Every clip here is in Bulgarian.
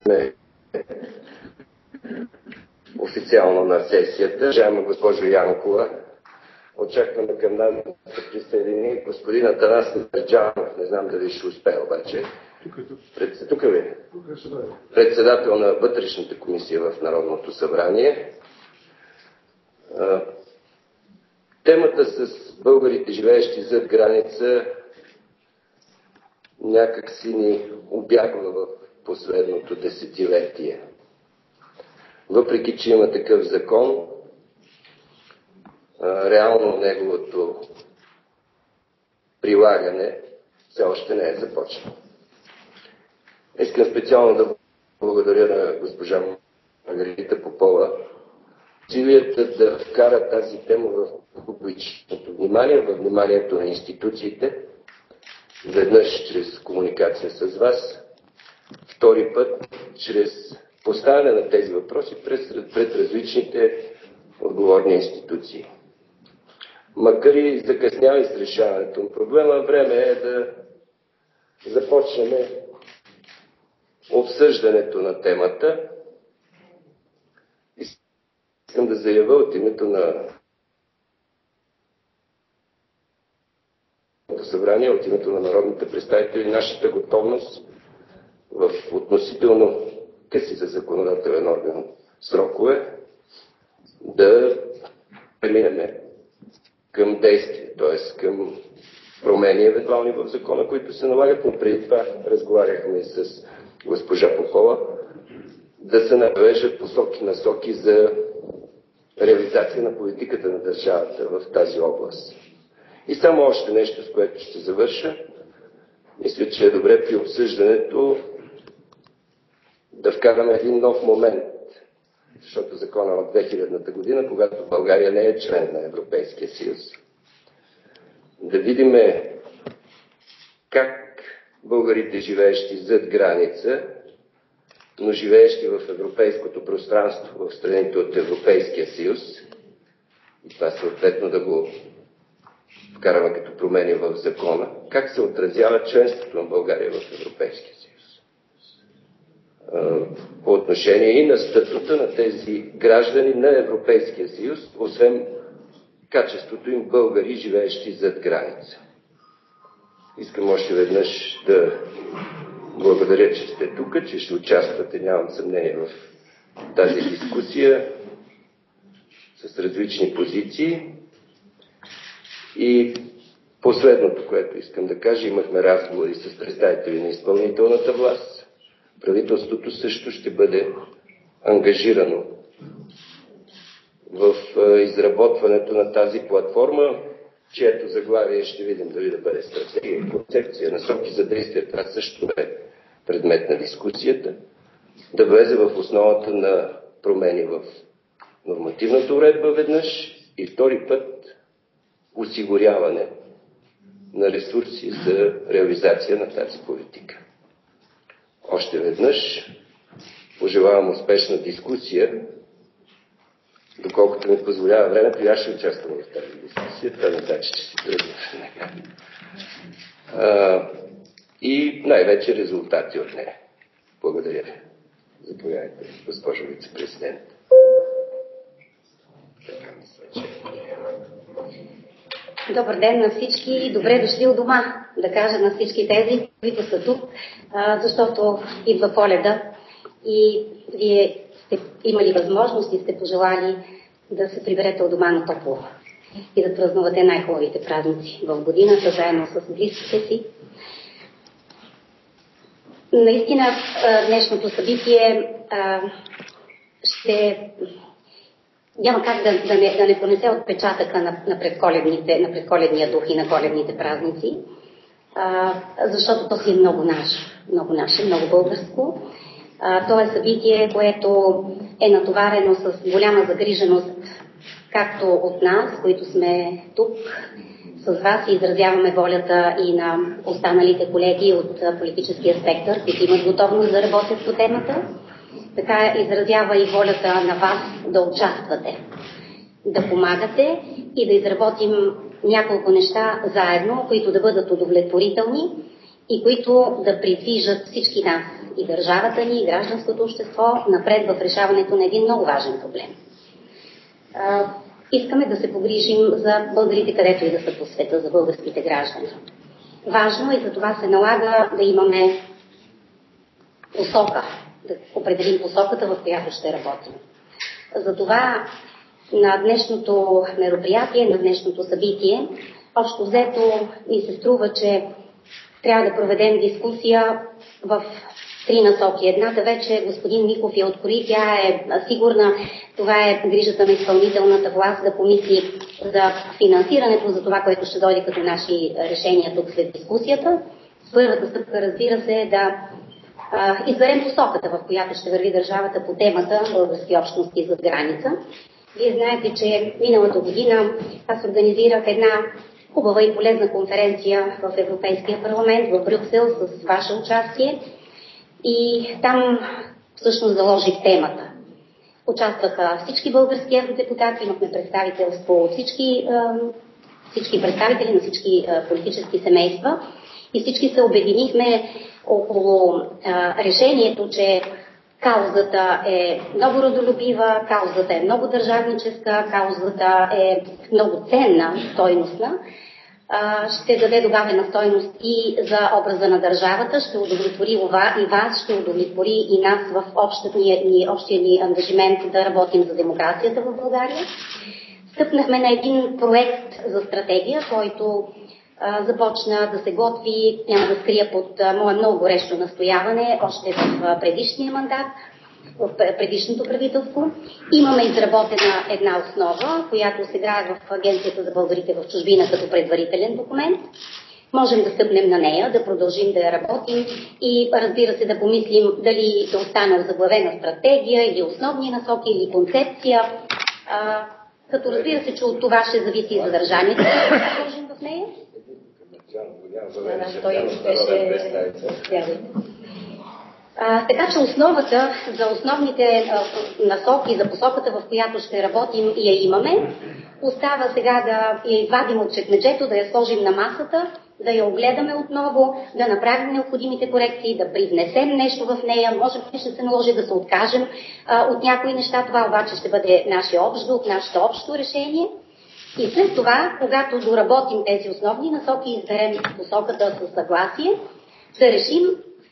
официално на сесията. Уважаема госпожо Янкова, очакваме към нас да се присъедини господин Атанас Мерджанов. Не знам дали ще успее обаче. Тук ли? Председател на вътрешната комисия в Народното събрание. Темата с българите, живеещи зад граница, някак си ни убягва в последното десетилетие. Въпреки че има такъв закон, реално неговото прилагане все още не е започнало. Искам специално да благодаря на госпожа Маргарита Попова усилията да вкара тази тема в публичното внимание, в вниманието на институциите, веднъж чрез комуникация с вас, втори път чрез поставяне на тези въпроси пред различните отговорни институции. Макар и закъсняли с решаването на проблема, време е да започнем обсъждането на темата. Искам да заявя от името на събрание, от името на народните представители, нашата готовност в относително къси за законодателен орган срокове да преминем към действие, т.е. към промени евентуални в закона, които се налагат, но преди това разговаряхме с госпожа Попова да се навеждат насоки за реализация на политиката на държавата в тази област. И само още нещо, с което ще завърша. Мисля, че е добре при обсъждането да вкараме един нов момент, защото закона от 2000-та година, когато България не е член на Европейския съюз, да видим как българите, живеещи зад граница, но живеещи в европейското пространство, в страните от Европейския съюз, и това съответно да го вкараме като промени в закона, как се отразява членството на България в Европейския съюз. По отношение и на статута на тези граждани на Европейския съюз, освен качеството им българи, живеещи зад граница. Искам още веднъж да благодаря, че сте тук, че ще участвате, нямам съмнение, в тази дискусия с различни позиции. И последното, което искам да кажа, имахме разговори с представители на изпълнителната власт. Правителството също ще бъде ангажирано в изработването на тази платформа, чието заглавие ще видим дали да бъде стратегия и концепция, насоки за действие. Това също е предмет на дискусията. Да влезе в основата на промени в нормативната уредба веднъж и втори път осигуряване на ресурси за реализация на тази политика. Още веднъж пожелавам успешна дискусия. Доколкото ми позволява времето, и аз ще участвам в тази дискусия. Това не значи, че си тръгна. И най-вече резултати от нея. Благодаря ви. Заповядайте, госпожо вице-президент. Добър ден на всички и добре дошли у дома, да кажа на всички тези, които са тук, защото идва Коледа и вие сте имали възможност и сте пожелали да се приберете у дома на топло и да празнувате най-хубавите празници в годината, заедно с близките си. Наистина днешното събитие няма как да не понесе отпечатъка на предколедния дух и на коледните празници, защото то си е много наше, много българско. То е събитие, което е натоварено с голяма загриженост, както от нас, които сме тук с вас и изразяваме волята и на останалите колеги от политическия спектър, които имат готовност да работят по темата. Така изразява и волята на вас да участвате, да помагате и да изработим няколко неща заедно, които да бъдат удовлетворителни и които да придвижат всички нас, и държавата ни, и гражданското общество напред в решаването на един много важен проблем. Искаме да се погрижим за българите, където и да са по света, за българските граждани. Важно и за това се налага да имаме посока, да определим посоката, в която ще работим. Затова на днешното мероприятие, на днешното събитие, общо взето ми се струва, че трябва да проведем дискусия в 3 насоки. Едната вече господин Миков я открои, тя е сигурна, това е грижата на изпълнителната власт да помисли за финансирането, за това, което ще дойде като наши решения тук след дискусията. Първата стъпка, разбира се, е да изберем посоката, в която ще върви държавата по темата български общности зад граница. Вие знаете, че миналата година аз организирах една хубава и полезна конференция в Европейския парламент в Брюксел с ваше участие и там всъщност заложих темата. Участваха всички български евродепутати, имахме представителство от всички представители на всички политически семейства и всички се обединихме около решението, че каузата е много родолюбива, каузата е много държавническа, каузата е много ценна, стойностна. Ще даде добавена стойност и за образа на държавата, ще удовлетвори и вас, ще удовлетвори и нас в общия ни ангажимент да работим за демокрацията в България. Стъпнахме на един проект за стратегия, който започна да се готви, няма да скрия, под мое много горещо настояване, още в предишния мандат, в предишното правителство. Имаме изработена една основа, която сега е в Агенцията за българите в чужбина като предварителен документ. Можем да стъпнем на нея, да продължим да я работим и, разбира се, да помислим дали да остане озаглавена стратегия или основни насоки или концепция, като разбира се, че от това ще зависи и съдържанието, да продължим в нея. Така че основата за основните насоки, за посоката, в която ще работим и я имаме, остава сега да я извадим от чекмеджето, да я сложим на масата, да я огледаме отново, да направим необходимите корекции, да привнесем нещо в нея, може би ще се наложи да се откажем от някои неща, това обаче ще бъде нашия общ дух, нашето общо решение. И след това, когато доработим тези основни насоки и изберем посоката със съгласие, да решим,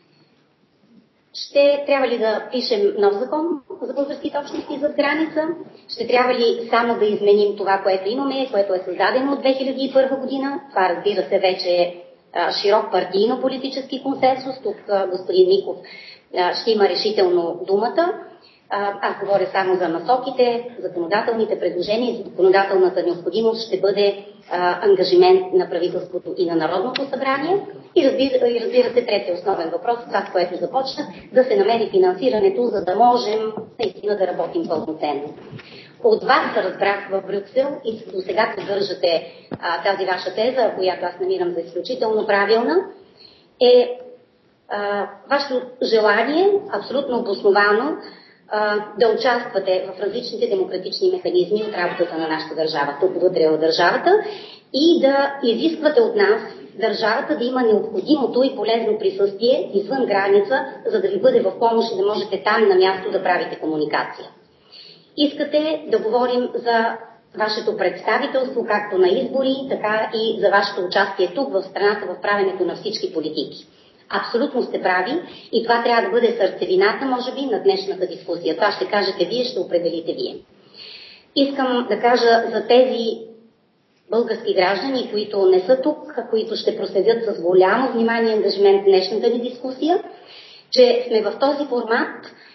ще трябва ли да пишем нов закон за българските общности зад граница, ще трябва ли само да изменим това, което имаме, което е създадено от 2001 година. Това, разбира се, вече е широк партийно-политически консенсус. Тук господин Миков ще има решително думата. Аз говоря само за насоките, законодателните предложения и законодателната необходимост ще бъде ангажимент на правителството и на Народното събрание. И разбира се, третия основен въпрос, това с което започна, да се намери финансирането, за да можем наистина да работим пълноценно. От вас разбрах в Брюксел и до сега поддържате тази ваша теза, която аз намирам за изключително правилна, е вашето желание, абсолютно обосновано, да участвате в различните демократични механизми от работата на нашата държава, тук вътре в държавата, и да изисквате от нас държавата да има необходимото и полезно присъствие извън граница, за да ви бъде в помощ и да можете там на място да правите комуникация. Искате да говорим за вашето представителство, както на избори, така и за вашето участие тук в страната в правенето на всички политики. Абсолютно сте прави и това трябва да бъде сърцевината, може би, на днешната дискусия. Това ще кажете вие, ще определите вие. Искам да кажа за тези български граждани, които не са тук, които ще проследят с голямо внимание и ангажимент днешната ни дискусия, че сме в този формат,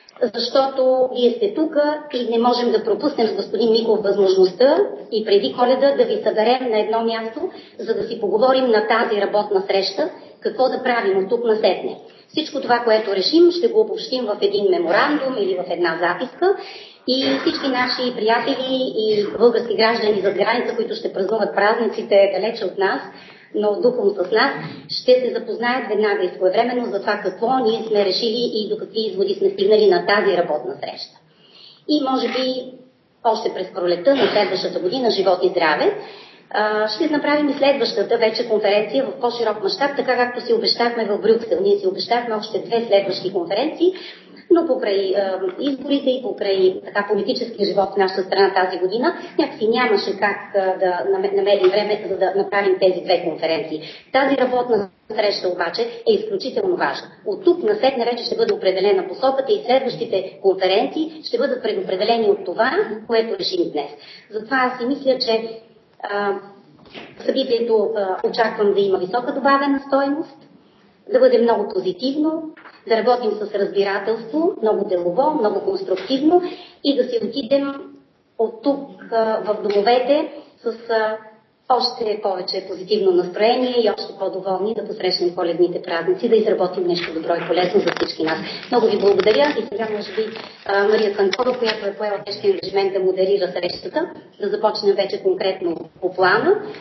защото вие сте тук и не можем да пропуснем с господин Миков възможността и преди Коледа да ви съберем на едно място, за да си поговорим на тази работна среща, какво да правим от тук насетне. Всичко това, което решим, ще го обобщим в един меморандум или в една записка и всички наши приятели и български граждани зад граница, които ще празнуват празниците далече от нас, но духом с нас, ще се запознаят веднага и своевременно за това какво ние сме решили и до какви изводи сме стигнали на тази работна среща. И може би още през пролетта на следващата година, живот и здраве, Ще направим и следващата вече конференция в по-широк мащаб, така както си обещахме в Брюксел. Ние си обещахме още 2 следващи конференции, но покрай изборите и покрай политически живот в нашата страна тази година, някакси нямаше как да намерим време, за да направим тези 2 конференции. Тази работна среща обаче е изключително важна. От тук насетне вече ще бъде определена посоката и следващите конференции ще бъдат предопределени от това, което решим днес. Затова аз си мисля, че събитието очаквам да има висока добавена стойност, да бъде много позитивно, да работим с разбирателство, много делово, много конструктивно и да си отидем от тук в домовете с още повече позитивно настроение и още по-доволни да посрещнем коледните празници, да изработим нещо добро и полезно за всички нас. Много ви благодаря и сега може би Мария Цанкова, която е поела тежки ангажимент да модерира срещата, да започне вече конкретно по плана